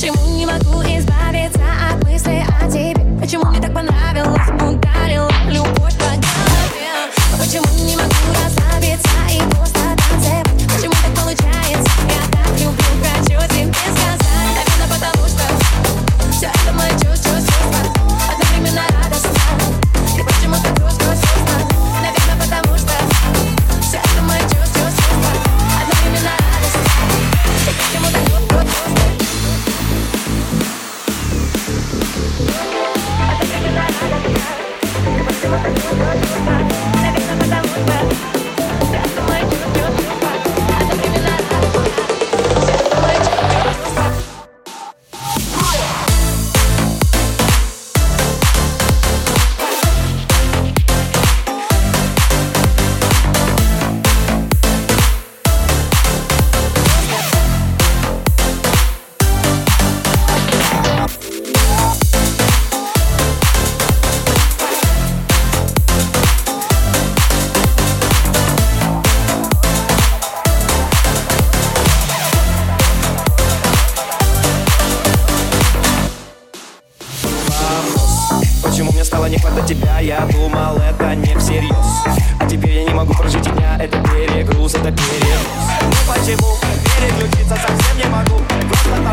Почему не могу избавиться от мысли о тебе? Почему мне так понравилось, ударила любовь по голове? Почему не могу расслабиться и просто танцевать? Почему так получается? Я так люблю, хочу тебе сказать. Наверное, потому что все это мои чувства одновременно радостно. И почему-то грустно. Наверное, потому что все это мои чувства одновременно радостно. И почему-то грустно. Почему мне стало не хватать тебя? Я думал, это не всерьез. А теперь я не могу прожить и дня. Это перегруз, это перегруз. Ну почему переключиться совсем не могу? Просто